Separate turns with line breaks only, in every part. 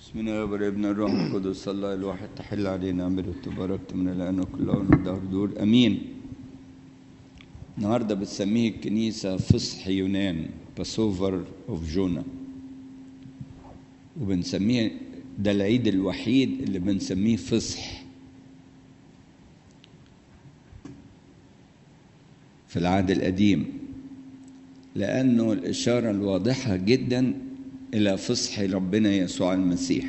بسم الله والابن الروح القدس الله الواحد تحل علينا عمله تباركت من الآن وكل آن والدهر دور أمين. النهارده بتسميه الكنيسة فصح يونان باسوفر اوف جونا، وبنسميه ده العيد الوحيد اللي بنسميه فصح في العهد القديم، لأنه الإشارة الواضحة جدا إلى فصح ربنا يسوع المسيح.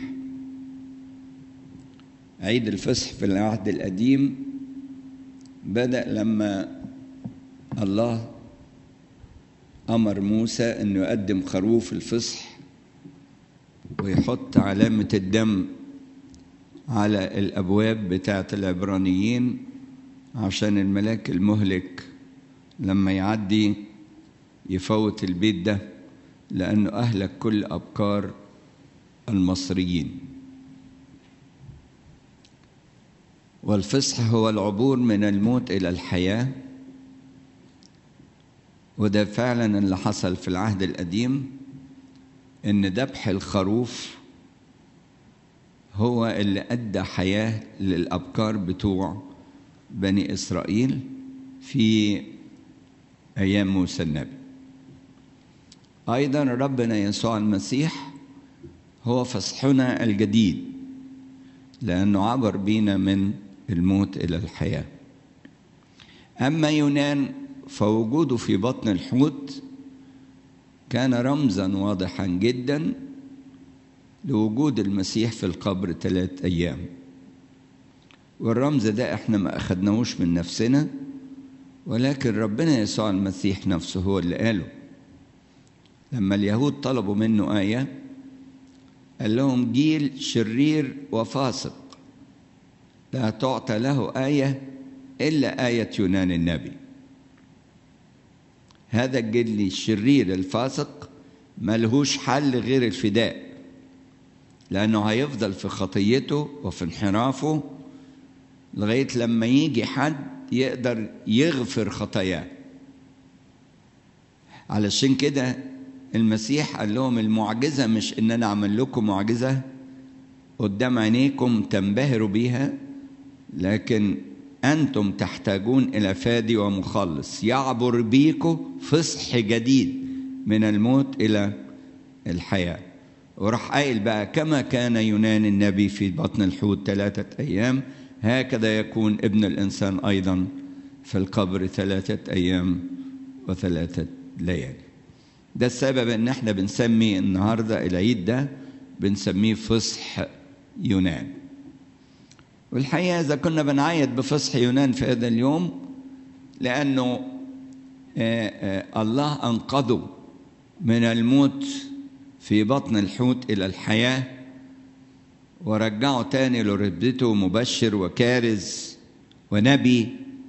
عيد الفصح في العهد القديم بدأ لما الله أمر موسى أنه يقدم خروف الفصح ويحط علامة الدم على الأبواب بتاعة العبرانيين عشان الملاك المهلك لما يعدي يفوت البيت ده، لأنه أهلك كل أبكار المصريين. والفصح هو العبور من الموت إلى الحياة، وده فعلا اللي حصل في العهد القديم، إن ذبح الخروف هو اللي أدى حياة للأبكار بتوع بني إسرائيل في أيام موسى النبي. أيضا ربنا يسوع المسيح هو فصحنا الجديد، لأنه عبر بينا من الموت إلى الحياة. أما يونان فوجوده في بطن الحوت كان رمزا واضحا جدا لوجود المسيح في القبر 3 أيام، والرمز ده احنا ما أخدناهوش من نفسنا، ولكن ربنا يسوع المسيح نفسه هو اللي قاله. لما اليهود طلبوا منه آية قال لهم: جيل شرير وفاسق لا تعطى له آية إلا آية يونان النبي. هذا الجيل الشرير الفاسق ملهوش حل غير الفداء، لأنه هيفضل في خطيته وفي انحرافه لغاية لما يجي حد يقدر يغفر خطاياه. علشان كده المسيح قال لهم: المعجزة مش إن أنا أعمل لكم معجزة قدام عينيكم تنبهروا بيها، لكن أنتم تحتاجون إلى فادي ومخلص يعبر بيكم فصح جديد من الموت إلى الحياة. وراح قايل بقى: كما كان يونان النبي في بطن الحوت 3 أيام، هكذا يكون ابن الإنسان أيضا في القبر 3 أيام و3 ليالي. ده السبب ان احنا بنسمي النهارده العيد ده بنسميه فصح يونان. والحقيقه اذا كنا بنعيد بفصح يونان في هذا اليوم لانه الله انقذه من الموت في بطن الحوت الى الحياه، ورجعه تاني لرتبته مبشر وكارز ونبي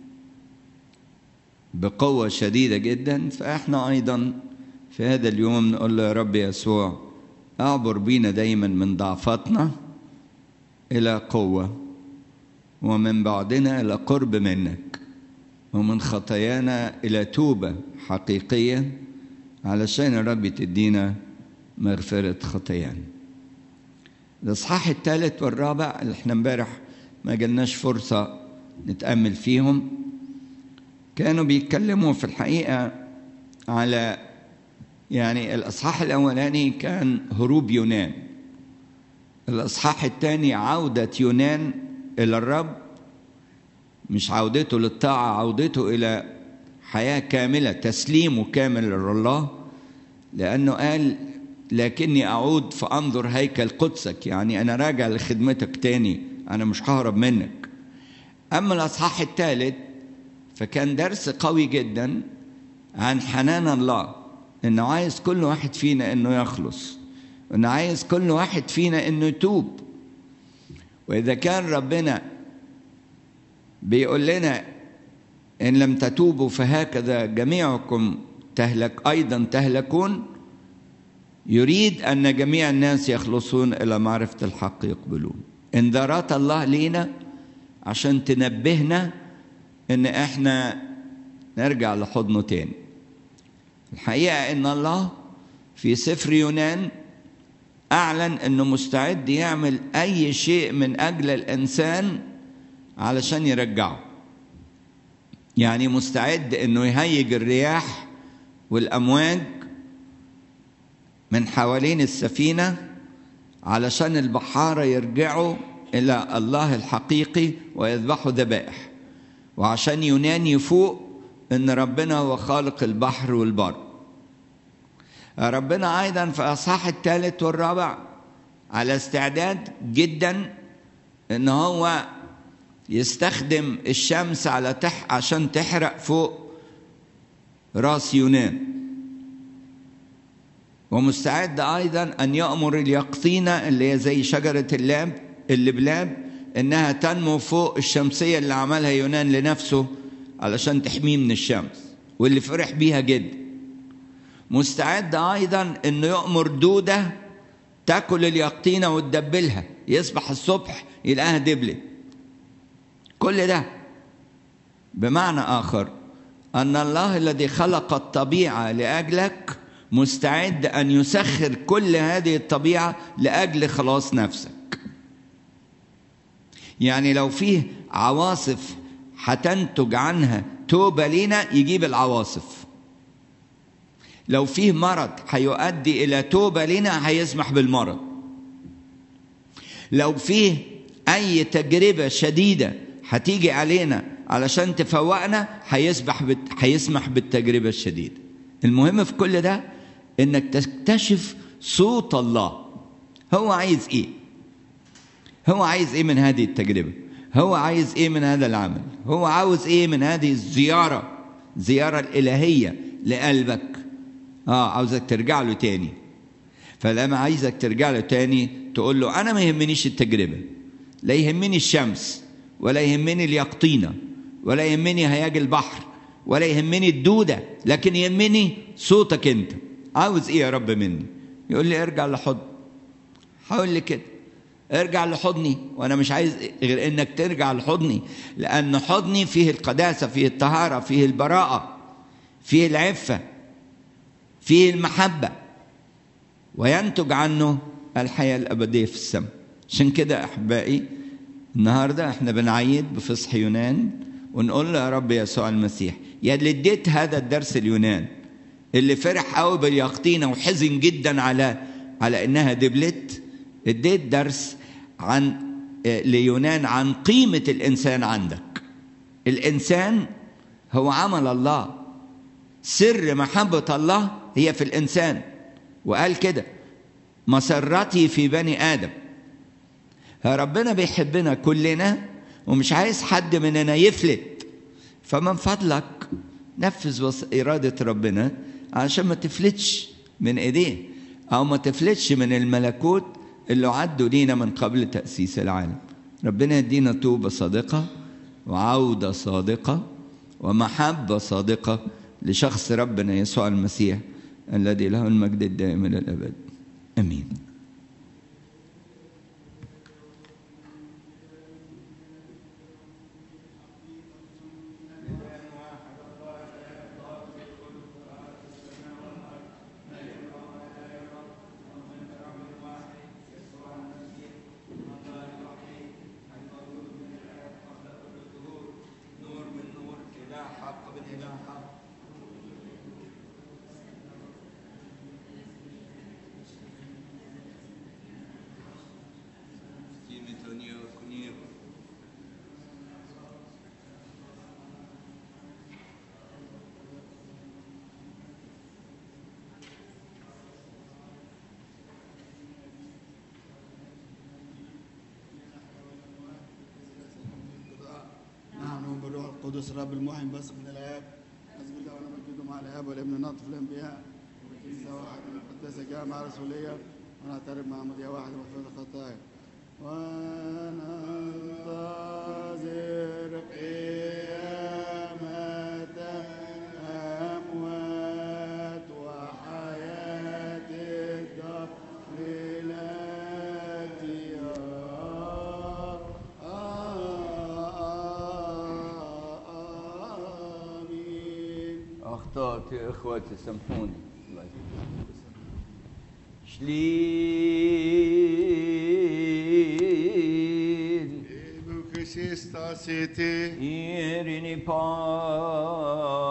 بقوه شديده جدا. فاحنا ايضا في هذا اليوم نقول له: يا رب يسوع أعبر بينا دايما من ضعفاتنا إلى قوة، ومن بعدنا إلى قرب منك، ومن خطايانا إلى توبة حقيقية، علشان يا رب تدينا مغفرة خطايانا. الإصحاح 3 والرابع اللي احنا امبارح ما جالناش فرصة نتأمل فيهم كانوا بيتكلموا في الحقيقة على الأصحاح الأولاني كان هروب يونان، الأصحاح الثاني عودة يونان إلى الرب، مش عودته للطاعة، عودته إلى حياة كاملة، تسليمه كامل لله، لأنه قال: لكني أعود فأنظر هيكل قدسك، يعني أنا راجع لخدمتك تاني، أنا مش ههرب منك. أما الأصحاح الثالث فكان درس قوي جدا عن حنان الله، إنه عايز كل واحد فينا إنه يخلص، إنه عايز كل واحد فينا إنه يتوب. وإذا كان ربنا بيقول لنا: إن لم تتوبوا فهكذا جميعكم تهلك أيضا تهلكون، يريد أن جميع الناس يخلصون إلى معرفة الحق يقبلون. إنذارات الله لينا عشان تنبهنا إن إحنا نرجع لحضنه تاني. الحقيقة إن الله في سفر يونان أعلن أنه مستعد يعمل أي شيء من أجل الإنسان علشان يرجعه. يعني مستعد أنه يهيج الرياح والأمواج من حوالين السفينة علشان البحارة يرجعوا إلى الله الحقيقي ويذبحوا ذبائح، وعشان يونان يفوق إن ربنا هو خالق البحر والبر. ربنا أيضا في أصحاح 3 و4 على استعداد جدا إن هو يستخدم الشمس عشان تحرق فوق راس يونان، ومستعد أيضا أن يأمر اليقطينة اللي هي زي شجرة اللبلاب إنها تنمو فوق الشمسية اللي عملها يونان لنفسه علشان تحميه من الشمس، واللي فرح بيها جدا. مستعد أيضا إنه يأمر دودة تأكل اليقطينة وتدبلها، يصبح الصبح يلاقيها دبلت. كل ده بمعنى آخر أن الله الذي خلق الطبيعة لأجلك مستعد أن يسخر كل هذه الطبيعة لأجل خلاص نفسك. يعني لو فيه عواصف هتنتج عنها توبة لينا يجيب العواصف، لو فيه مرض هيؤدي إلى توبة لينا هيسمح بالمرض، لو فيه أي تجربة شديدة هتيجي علينا علشان تفوقنا هيسمح بالتجربة الشديدة. المهم في كل ده إنك تكتشف صوت الله. هو عايز إيه؟ هو عايز إيه من هذه التجربة؟ هو عايز إيه من هذا العمل؟ هو عاوز إيه من هذه الزيارة الإلهية لقلبك؟ عاوزك ترجع له تاني. فلما عايزك ترجع له تاني تقول له أنا ما يهمنيش التجربة، لا يهمني الشمس، ولا يهمني اليقطينة، ولا يهمني هياج البحر، ولا يهمني الدودة، لكن يهمني صوتك أنت. عاوز إيه يا رب مني؟ يقول لي ارجع لحضني. هقول لي كده، ارجع لحضني، وأنا مش عايز غير إنك ترجع لحضني، لأن حضني فيه القداسة، فيه الطهارة، فيه البراءة، فيه العفة، فيه المحبة، وينتج عنه الحياة الأبدية في السماء. عشان كده أحبائي النهاردة احنا بنعيد بفصح يونان ونقول له يا رب يسوع المسيح، يا اللي اديت هذا الدرس اليونان اللي فرح قوي باليقطينة وحزن جدا على انها دبلت، اديت درس ليونان عن قيمة الإنسان عندك. الإنسان هو عمل الله، سر محبة الله هي في الإنسان، وقال كده مسرتي في بني آدم. ربنا بيحبنا كلنا ومش عايز حد مننا يفلت، فمن فضلك نفذ إرادة ربنا عشان ما تفلتش من إيديه، أو ما تفلتش من الملكوت اللي عدوا لينا من قبل تأسيس العالم. ربنا يدينا توبة صادقة وعودة صادقة ومحبة صادقة لشخص ربنا يسوع المسيح الذي له المجد الدائم إلى الأبد. آمين.
القدس الرب المحيي بس من الآب، حسب الله ونمجده مع الآب والابن ناطف الأنبياء والكنيسة واحدة المقدسة جامعة رسولية، ونعترف مع مضية واحدة مغفرة الخطايا، وننتظر قيامة الأموات وحياة الدهر الآتية. أخطأت يا إخوتي سامحوني.
Slil
Bukesista city.
Irini pa